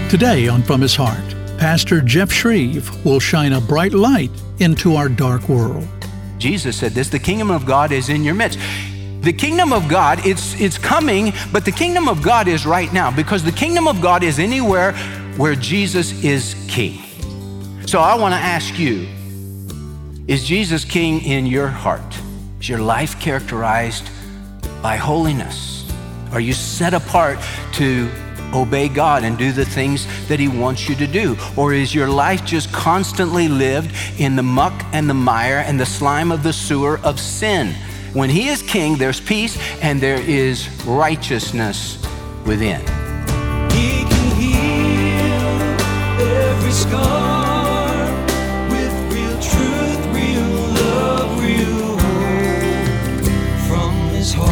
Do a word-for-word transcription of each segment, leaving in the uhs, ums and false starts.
Today on From His Heart, Pastor Jeff Shreve will shine a bright light into our dark world. Jesus said this, the kingdom of God is in your midst. The kingdom of God, it's, it's coming, but the kingdom of God is right now, because the kingdom of God is anywhere where Jesus is king. So I want to ask you, is Jesus king in your heart? Is your life characterized by holiness? Are you set apart to obey God and do the things that He wants you to do? Or is your life just constantly lived in the muck and the mire and the slime of the sewer of sin? When He is king, there's peace and there is righteousness within. He can heal every scar with real truth, real love, real hope from His heart.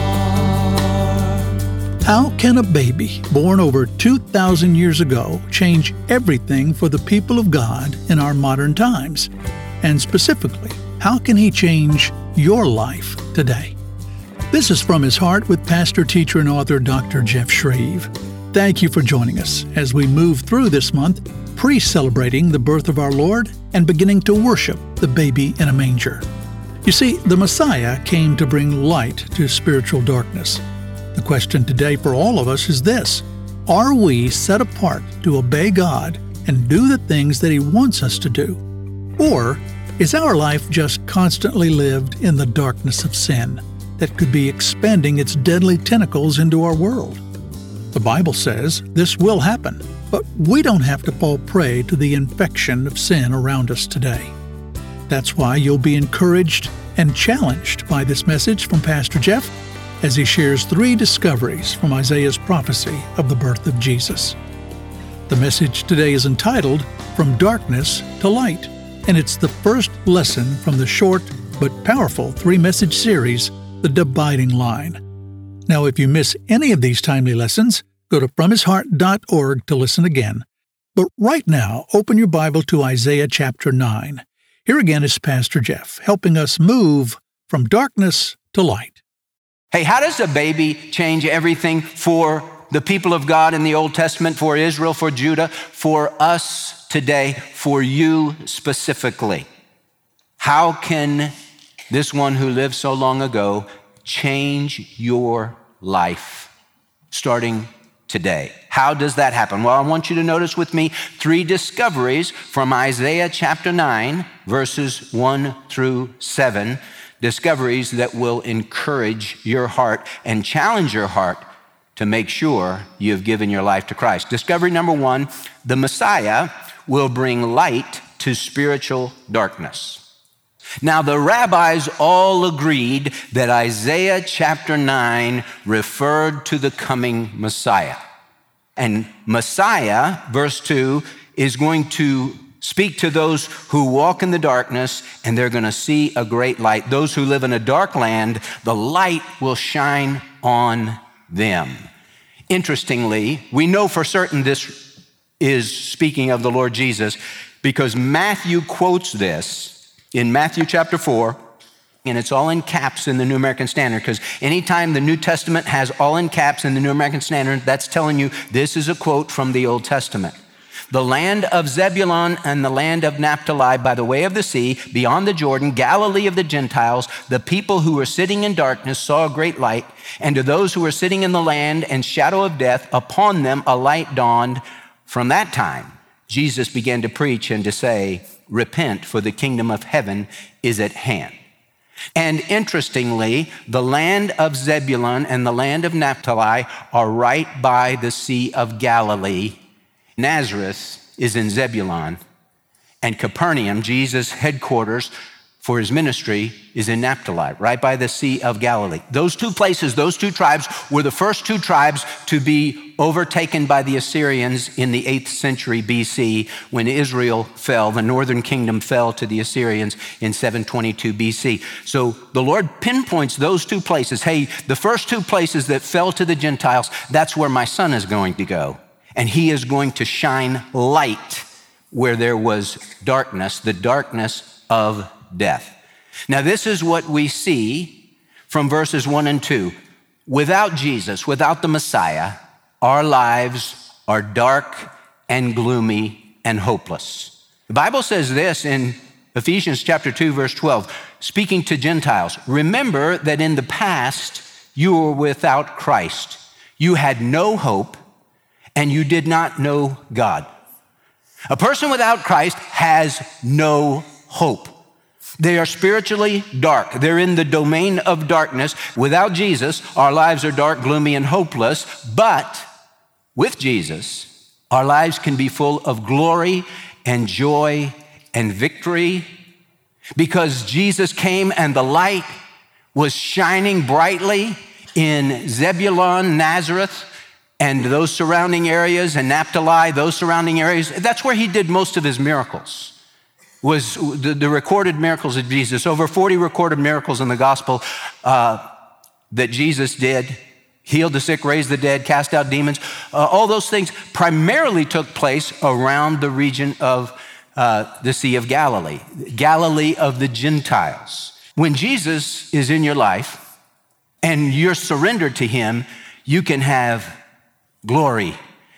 How can a baby born over two thousand years ago change everything for the people of God in our modern times? And specifically, how can He change your life today? This is From His Heart with pastor, teacher, and author Doctor Jeff Shreve. Thank you for joining us as we move through this month, pre-celebrating the birth of our Lord and beginning to worship the baby in a manger. You see, the Messiah came to bring light to spiritual darkness. The question today for all of us is this: are we set apart to obey God and do the things that He wants us to do? Or is our life just constantly lived in the darkness of sin that could be expanding its deadly tentacles into our world? The Bible says this will happen, but we don't have to fall prey to the infection of sin around us today. That's why you'll be encouraged and challenged by this message from Pastor Jeff as he shares three discoveries from Isaiah's prophecy of the birth of Jesus. The message today is entitled From Darkness to Light, and it's the first lesson from the short but powerful three-message series, The Dividing Line. Now, if you miss any of these timely lessons, go to from his heart dot org to listen again. But right now, open your Bible to Isaiah chapter nine. Here again is Pastor Jeff, helping us move from darkness to light. Hey, how does a baby change everything for the people of God in the Old Testament, for Israel, for Judah, for us today, for you specifically? How can this one who lived so long ago change your life starting today? How does that happen? Well, I want you to notice with me three discoveries from Isaiah chapter nine, verses one through seven. Discoveries that will encourage your heart and challenge your heart to make sure you have given your life to Christ. Discovery number one, the Messiah will bring light to spiritual darkness. Now, the rabbis all agreed that Isaiah chapter nine referred to the coming Messiah. And Messiah, verse two, is going to speak to those who walk in the darkness, and they're going to see a great light. Those who live in a dark land, the light will shine on them. Interestingly, we know for certain this is speaking of the Lord Jesus because Matthew quotes this in Matthew chapter four, and it's all in caps in the New American Standard, because anytime the New Testament has all in caps in the New American Standard, that's telling you this is a quote from the Old Testament. The land of Zebulun and the land of Naphtali by the way of the sea, beyond the Jordan, Galilee of the Gentiles, the people who were sitting in darkness saw a great light, and to those who were sitting in the land and shadow of death, upon them a light dawned. From that time, Jesus began to preach and to say, repent, for the kingdom of heaven is at hand. And interestingly, the land of Zebulun and the land of Naphtali are right by the Sea of Galilee. Nazareth is in Zebulun, and Capernaum, Jesus' headquarters for his ministry, is in Naphtali, right by the Sea of Galilee. Those two places, those two tribes, were the first two tribes to be overtaken by the Assyrians in the eighth century B C when Israel fell. The northern kingdom fell to the Assyrians in seven twenty-two B C. So the Lord pinpoints those two places. Hey, the first two places that fell to the Gentiles, that's where my son is going to go. And he is going to shine light where there was darkness, the darkness of death. Now, this is what we see from verses one and two. Without Jesus, without the Messiah, our lives are dark and gloomy and hopeless. The Bible says this in Ephesians chapter two, verse twelve, speaking to Gentiles, remember that in the past you were without Christ. You had no hope and you did not know God. A person without Christ has no hope. They are spiritually dark. They're in the domain of darkness. Without Jesus, our lives are dark, gloomy, and hopeless. But with Jesus, our lives can be full of glory and joy and victory, because Jesus came and the light was shining brightly in Zebulun, Nazareth, and those surrounding areas, and Naphtali, those surrounding areas. That's where he did most of his miracles, was the, the recorded miracles of Jesus. Over forty recorded miracles in the gospel uh, that Jesus did. Healed the sick, raised the dead, cast out demons. Uh, all those things primarily took place around the region of uh, the Sea of Galilee, Galilee of the Gentiles. When Jesus is in your life and you're surrendered to him, you can have glory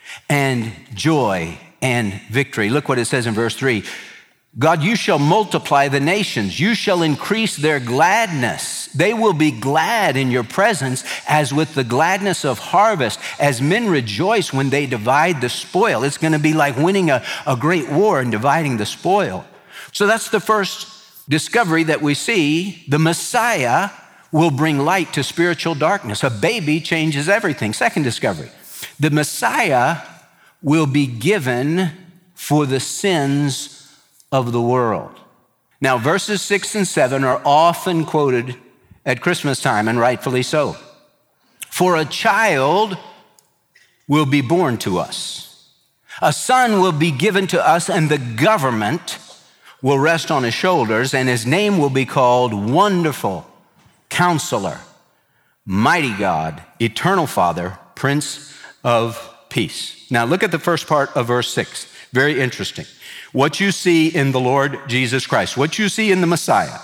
and joy and victory. Look what it says in verse three. God, you shall multiply the nations. You shall increase their gladness. They will be glad in your presence as with the gladness of harvest, as men rejoice when they divide the spoil. It's going to be like winning a, a great war and dividing the spoil. So that's the first discovery that we see. The Messiah will bring light to spiritual darkness. A baby changes everything. Second discovery, the Messiah will be given for the sins of the world. Now, verses six and seven are often quoted at Christmas time, and rightfully so. For a child will be born to us. A son will be given to us, and the government will rest on his shoulders, and his name will be called Wonderful Counselor, Mighty God, Eternal Father, Prince of Peace. Now, look at the first part of verse six. Very interesting. What you see in the Lord Jesus Christ, what you see in the Messiah,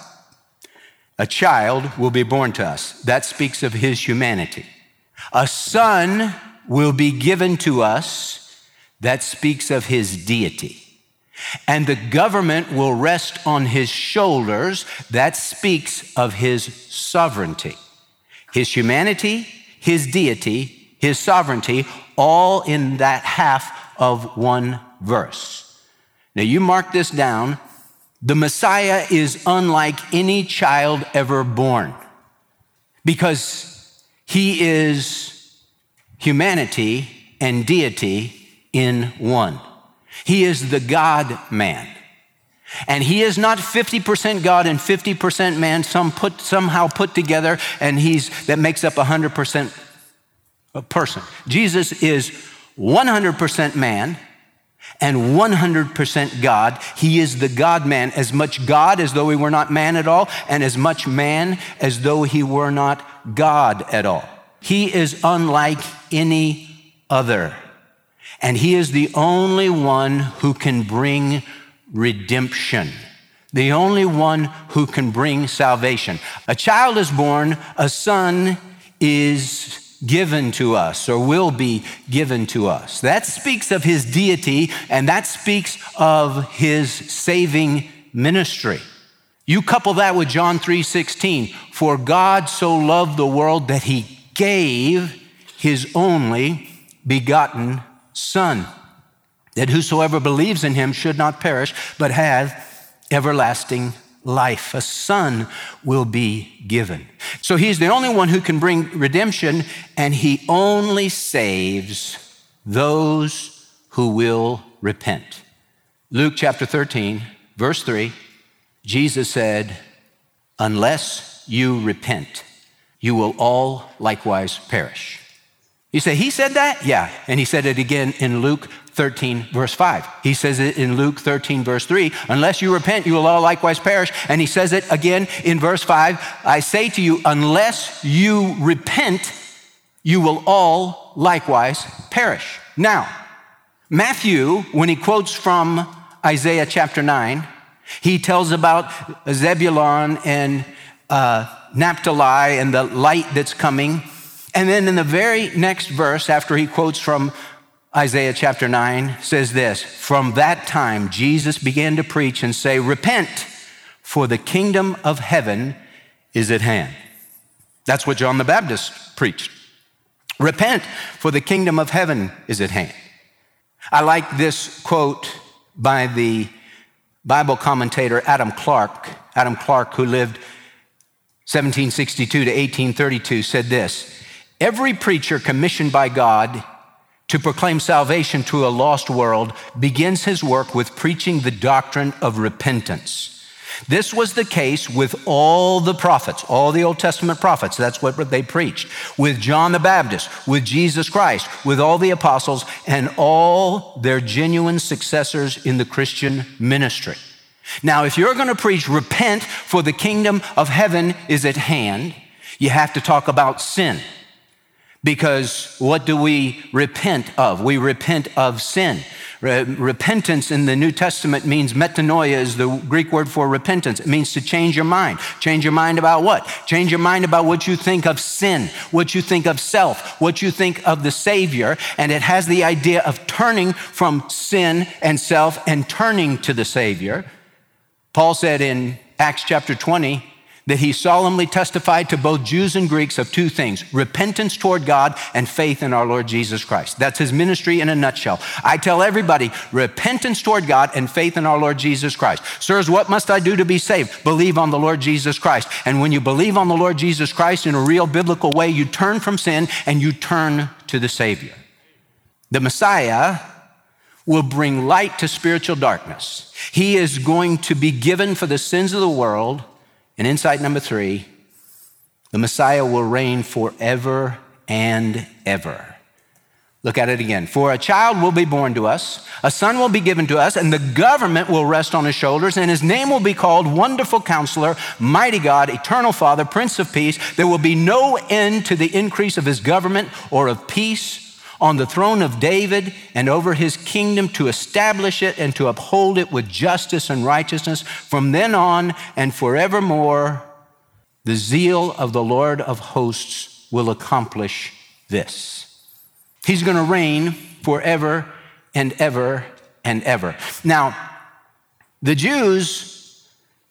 a child will be born to us. That speaks of his humanity. A son will be given to us. That speaks of his deity. And the government will rest on his shoulders. That speaks of his sovereignty. His humanity, his deity, his sovereignty, all in that half of one verse. Now you mark this down. The Messiah is unlike any child ever born because he is humanity and deity in one. He is the God-man. And he is not fifty percent God and fifty percent man, some put, somehow put together, and he's that makes up one hundred percent a person. Jesus is one hundred percent man and one hundred percent God. He is the God-man, as much God as though he were not man at all, and as much man as though he were not God at all. He is unlike any other. And he is the only one who can bring redemption, the only one who can bring salvation. A child is born, a son is given to us, or will be given to us. That speaks of his deity, and that speaks of his saving ministry. You couple that with John three sixteen, for God so loved the world that he gave his only begotten Son, that whosoever believes in him should not perish, but have everlasting life. A son will be given. So he's the only one who can bring redemption, and he only saves those who will repent. Luke chapter thirteen, verse three, Jesus said, unless you repent, you will all likewise perish. You say, he said that? Yeah. And he said it again in Luke thirteen, verse five. He says it in Luke thirteen, verse three, unless you repent, you will all likewise perish. And he says it again in verse five, I say to you, unless you repent, you will all likewise perish. Now, Matthew, when he quotes from Isaiah chapter nine, he tells about Zebulun and uh, Naphtali and the light that's coming. And then in the very next verse, after he quotes from Isaiah chapter nine says this, "From that time Jesus began to preach and say, 'Repent, for the kingdom of heaven is at hand.'" That's what John the Baptist preached. Repent, for the kingdom of heaven is at hand. I like this quote by the Bible commentator Adam Clarke. Adam Clarke, who lived seventeen sixty-two to eighteen thirty-two, said this, "Every preacher commissioned by God to proclaim salvation to a lost world begins his work with preaching the doctrine of repentance. This was the case with all the prophets, all the Old Testament prophets. That's what they preached. With John the Baptist, with Jesus Christ, with all the apostles, and all their genuine successors in the Christian ministry. Now, if you're going to preach repent, for the kingdom of heaven is at hand, you have to talk about sin. Because what do we repent of? We repent of sin. Re- repentance in the New Testament means metanoia is the Greek word for repentance. It means to change your mind. Change your mind about what? Change your mind about what you think of sin, what you think of self, what you think of the Savior. And it has the idea of turning from sin and self and turning to the Savior. Paul said in Acts chapter twenty, that he solemnly testified to both Jews and Greeks of two things, repentance toward God and faith in our Lord Jesus Christ. That's his ministry in a nutshell. I tell everybody, repentance toward God and faith in our Lord Jesus Christ. Sirs, what must I do to be saved? Believe on the Lord Jesus Christ. And when you believe on the Lord Jesus Christ in a real biblical way, you turn from sin and you turn to the Savior. The Messiah will bring light to spiritual darkness. He is going to be given for the sins of the world. And insight number three, the Messiah will reign forever and ever. Look at it again. For a child will be born to us, a son will be given to us, and the government will rest on his shoulders, and his name will be called Wonderful Counselor, Mighty God, Eternal Father, Prince of Peace. There will be no end to the increase of his government or of peace on the throne of David and over his kingdom, to establish it and to uphold it with justice and righteousness from then on and forevermore. The zeal of the Lord of hosts will accomplish this. He's going to reign forever and ever and ever. Now, the Jews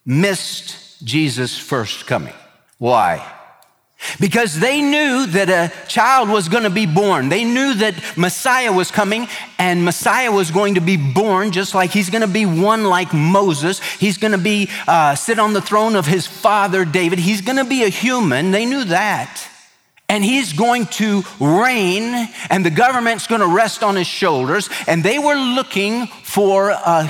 missed Jesus' first coming. Why? Because they knew that a child was going to be born. They knew that Messiah was coming, and Messiah was going to be born just like he's going to be one like Moses. He's going to be uh, sit on the throne of his father David. He's going to be a human. They knew that. And he's going to reign, and the government's going to rest on his shoulders. And they were looking for a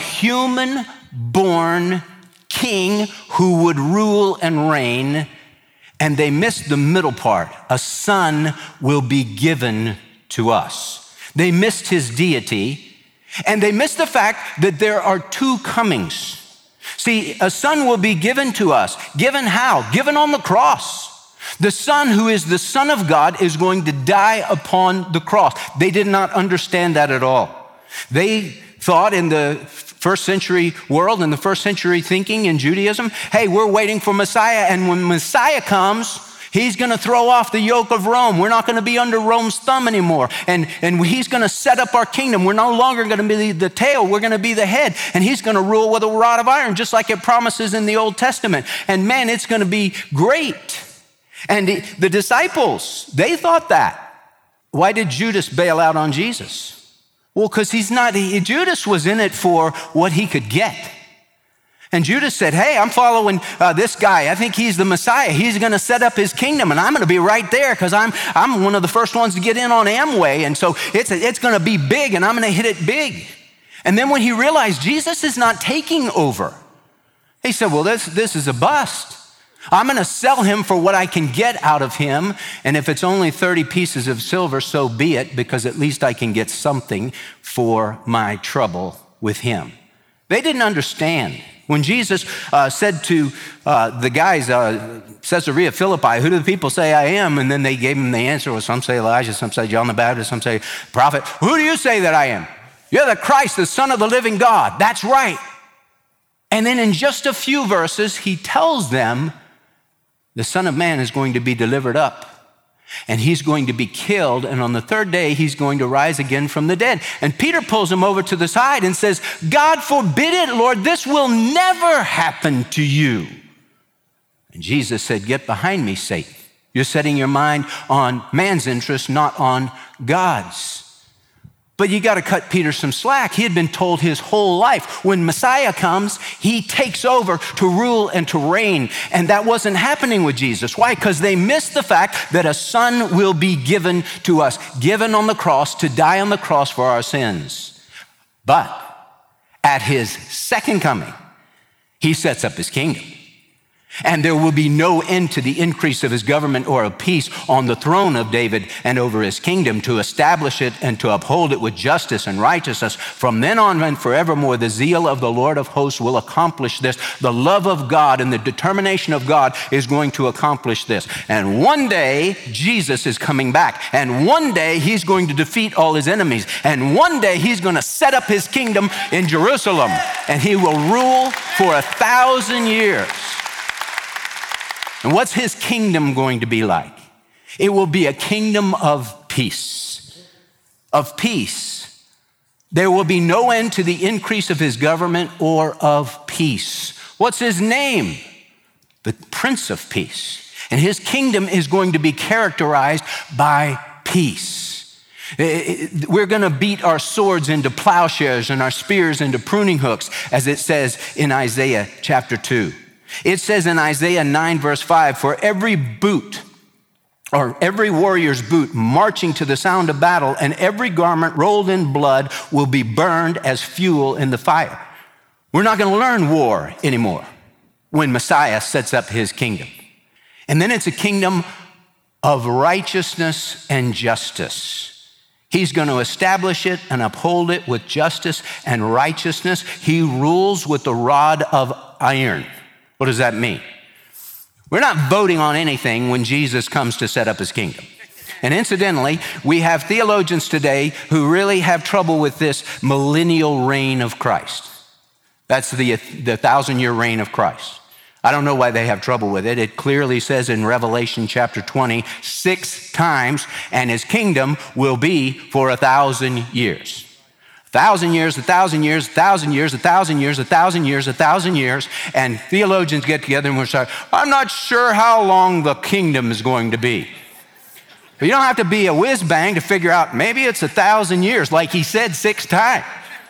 human-born king who would rule and reign. And they missed the middle part. A son will be given to us. They missed his deity, and they missed the fact that there are two comings. See, a son will be given to us. Given how? Given on the cross. The son who is the Son of God is going to die upon the cross. They did not understand that at all. They thought in the first century world, in the first century thinking in Judaism, hey, we're waiting for Messiah, and when Messiah comes, he's going to throw off the yoke of Rome. We're not going to be under Rome's thumb anymore, and, and he's going to set up our kingdom. We're no longer going to be the tail, we're going to be the head, and he's going to rule with a rod of iron, just like it promises in the Old Testament. And man, it's going to be great. And the, the disciples, they thought that. Why did Judas bail out on Jesus? Well, because he's not, he, Judas was in it for what he could get. And Judas said, hey, I'm following uh, this guy. I think he's the Messiah. He's going to set up his kingdom, and I'm going to be right there because I'm I'm one of the first ones to get in on Amway. And so it's, it's going to be big, and I'm going to hit it big. And then when he realized Jesus is not taking over, he said, well, this, this is a bust. I'm going to sell him for what I can get out of him. And if it's only thirty pieces of silver, so be it, because at least I can get something for my trouble with him. They didn't understand. When Jesus uh, said to uh, the guys, uh, Caesarea Philippi, who do the people say I am? And then they gave him the answer. Well, some say Elijah, some say John the Baptist, some say prophet. Who do you say that I am? You're the Christ, the Son of the living God. That's right. And then in just a few verses, he tells them, the Son of Man is going to be delivered up, And he's going to be killed, and on the third day, he's going to rise again from the dead. And Peter pulls him over to the side and says, God forbid it, Lord, this will never happen to you. And Jesus said, get behind me, Satan. You're setting your mind on man's interest, not on God's. But you got to cut Peter some slack. He had been told his whole life, when Messiah comes, he takes over to rule and to reign. And that wasn't happening with Jesus. Why? Because they missed the fact that a son will be given to us, given on the cross to die on the cross for our sins. But at his second coming, he sets up his kingdom. And there will be no end to the increase of his government or of peace on the throne of David and over his kingdom, to establish it and to uphold it with justice and righteousness. From then on and forevermore, the zeal of the Lord of hosts will accomplish this. The love of God and the determination of God is going to accomplish this. And one day, Jesus is coming back. And one day, he's going to defeat all his enemies. And one day, he's going to set up his kingdom in Jerusalem. And he will rule for a thousand years. And what's his kingdom going to be like? It will be a kingdom of peace. Of peace. There will be no end to the increase of his government or of peace. What's his name? The Prince of Peace. And his kingdom is going to be characterized by peace. We're going to beat our swords into plowshares and our spears into pruning hooks, as it says in Isaiah chapter two. It says in Isaiah nine, verse five, for every boot or every warrior's boot marching to the sound of battle and every garment rolled in blood will be burned as fuel in the fire. We're not going to learn war anymore when Messiah sets up his kingdom. And then it's a kingdom of righteousness and justice. He's going to establish it and uphold it with justice and righteousness. He rules with the rod of iron. What does that mean? We're not voting on anything when Jesus comes to set up his kingdom. And incidentally, we have theologians today who really have trouble with this millennial reign of Christ. That's the, the thousand-year reign of Christ. I don't know why they have trouble with it. It clearly says in Revelation chapter twenty, six times, and his kingdom will be for a thousand years. Thousand years, a thousand years, a thousand years, a thousand years, a thousand years, a thousand years, and theologians get together and we'll say, I'm not sure how long the kingdom is going to be. But you don't have to be a whiz bang to figure out maybe it's a thousand years, like he said six times.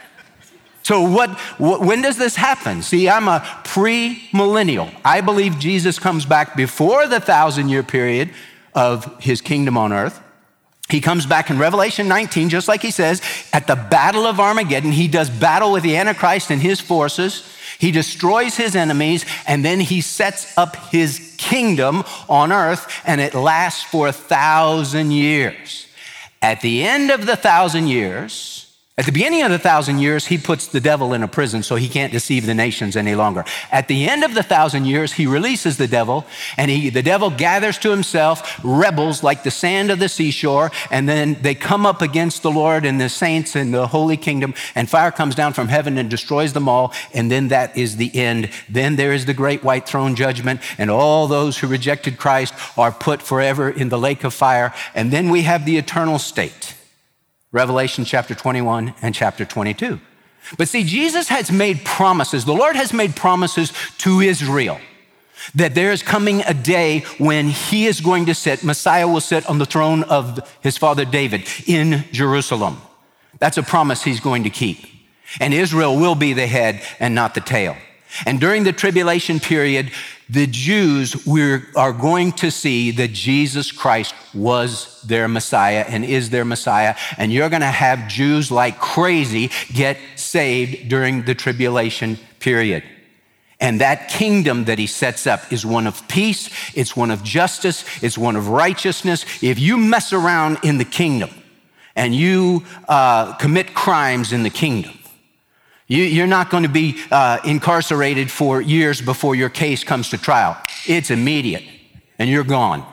So what, what, when does this happen? See, I'm a pre-millennial. I believe Jesus comes back before the thousand year period of his kingdom on earth. He comes back in Revelation nineteen, just like he says, at the battle of Armageddon. He does battle with the Antichrist and his forces. He destroys his enemies, and then he sets up his kingdom on earth, and it lasts for a thousand years. At the end of the thousand years, at the beginning of the thousand years, he puts the devil in a prison so he can't deceive the nations any longer. At the end of the thousand years, he releases the devil, and he, the devil gathers to himself rebels like the sand of the seashore, and then they come up against the Lord and the saints in the holy kingdom, and fire comes down from heaven and destroys them all, and then that is the end. Then there is the great white throne judgment, and all those who rejected Christ are put forever in the lake of fire, and then we have the eternal state. Revelation chapter twenty-one and chapter twenty-two. But see, Jesus has made promises. The Lord has made promises to Israel that there is coming a day when he is going to sit, Messiah will sit on the throne of his father David in Jerusalem. That's a promise he's going to keep. And Israel will be the head and not the tail. And during the tribulation period, the Jews we're, are going to see that Jesus Christ was their Messiah and is their Messiah. And you're going to have Jews like crazy get saved during the tribulation period. And that kingdom that he sets up is one of peace, it's one of justice, it's one of righteousness. If you mess around in the kingdom and you uh, commit crimes in the kingdom, you, you're not going to be uh, incarcerated for years before your case comes to trial. It's immediate, and you're gone.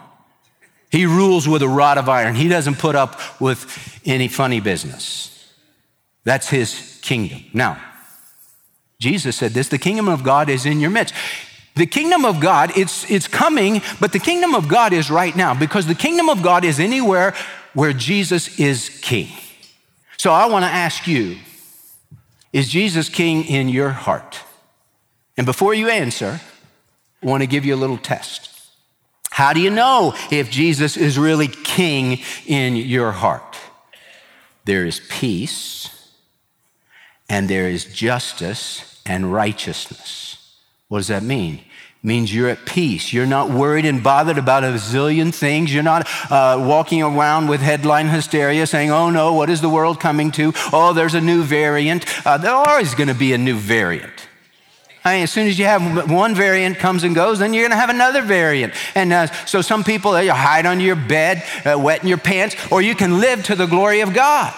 He rules with a rod of iron. He doesn't put up with any funny business. That's his kingdom. Now, Jesus said this, the kingdom of God is in your midst. The kingdom of God, it's, it's coming, but the kingdom of God is right now, because the kingdom of God is anywhere where Jesus is king. So I want to ask you, is Jesus king in your heart? And before you answer, I want to give you a little test. How do you know if Jesus is really king in your heart? There is peace, and there is justice and righteousness. What does that mean? It means you're at peace. You're not worried and bothered about a zillion things. You're not uh, walking around with headline hysteria saying, oh no, what is the world coming to? Oh, there's a new variant. Uh, there's always going to be a new variant. I mean, as soon as you have one variant comes and goes, then you're going to have another variant. And uh, so some people, they hide under your bed, uh, wet in your pants, or you can live to the glory of God.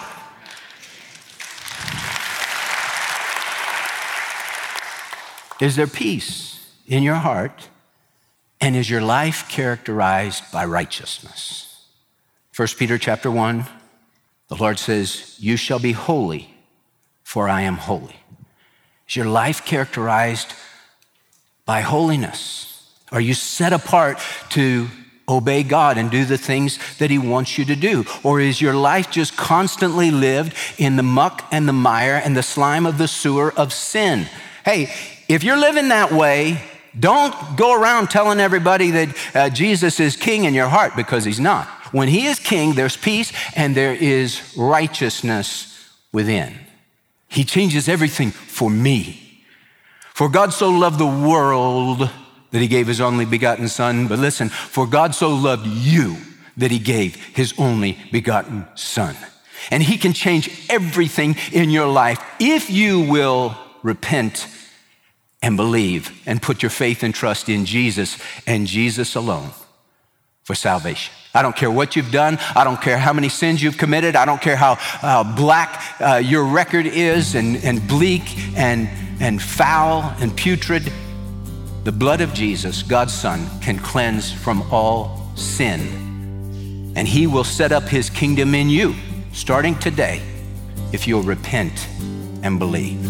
Is there peace in your heart? And is your life characterized by righteousness? First Peter chapter one, the Lord says, you shall be holy, for I am holy. Is your life characterized by holiness? Are you set apart to obey God and do the things that he wants you to do? Or is your life just constantly lived in the muck and the mire and the slime of the sewer of sin? Hey, if you're living that way, don't go around telling everybody that uh, Jesus is king in your heart, because he's not. When he is king, there's peace and there is righteousness within. He changes everything for me. For God so loved the world that he gave his only begotten son. But listen, for God so loved you that he gave his only begotten son. And he can change everything in your life if you will repent and believe and put your faith and trust in Jesus and Jesus alone for salvation. I don't care what you've done. I don't care how many sins you've committed. I don't care how uh, black uh, your record is and, and bleak and, and foul and putrid. The blood of Jesus, God's Son, can cleanse from all sin. And he will set up his kingdom in you, starting today, if you'll repent and believe.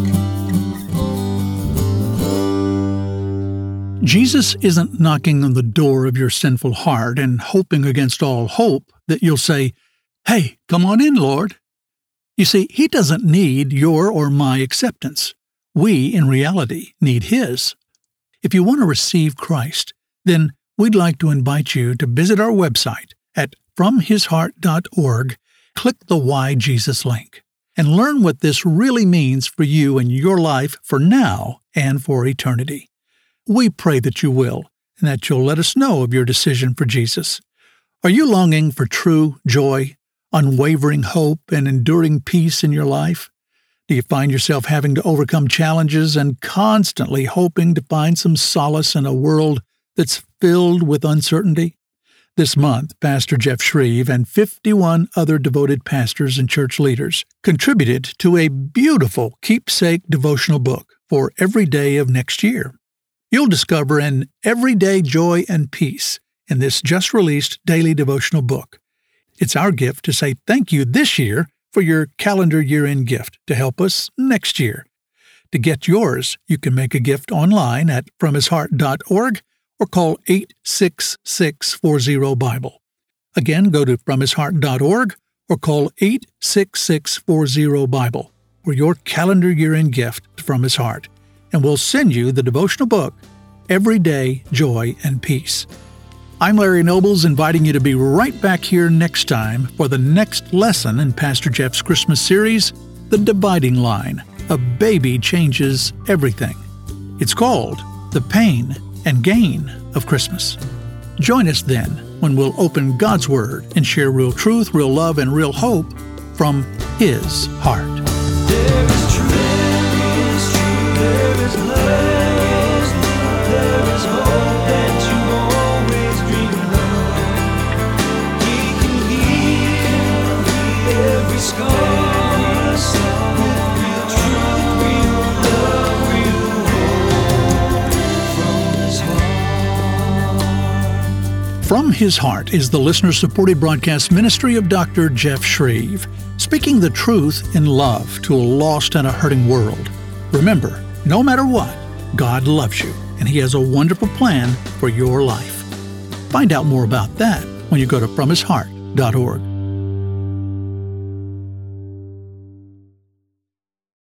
Jesus isn't knocking on the door of your sinful heart and hoping against all hope that you'll say, hey, come on in, Lord. You see, he doesn't need your or my acceptance. We, in reality, need his. If you want to receive Christ, then we'd like to invite you to visit our website at from his heart dot org, click the Why Jesus link, and learn what this really means for you and your life for now and for eternity. We pray that you will, and that you'll let us know of your decision for Jesus. Are you longing for true joy, unwavering hope, and enduring peace in your life? Do you find yourself having to overcome challenges and constantly hoping to find some solace in a world that's filled with uncertainty? This month, Pastor Jeff Shreve and fifty-one other devoted pastors and church leaders contributed to a beautiful keepsake devotional book for every day of next year. You'll discover an everyday joy and peace in this just-released daily devotional book. It's our gift to say thank you this year for your calendar year-end gift to help us next year. To get yours, you can make a gift online at from his heart dot org or call eight six six, four zero, Bible. Again, go to from his heart dot org or call eight six six, four zero, Bible for your calendar year-end gift from his heart, and we'll send you the devotional book, Everyday Joy and Peace. I'm Larry Nobles, inviting you to be right back here next time for the next lesson in Pastor Jeff's Christmas series, The Dividing Line, A Baby Changes Everything. It's called The Pain and Gain of Christmas. Join us then when we'll open God's Word and share real truth, real love, and real hope from His heart. There is truth, there is truth, there is love, there is hope that you always dreamed of. He can heal every scar with real truth, real love, real hope from His heart. From His Heart is the listener-supported broadcast ministry of Doctor Jeff Shreve, speaking the truth in love to a lost and a hurting world. Remember, no matter what, God loves you, and He has a wonderful plan for your life. Find out more about that when you go to from his heart dot org.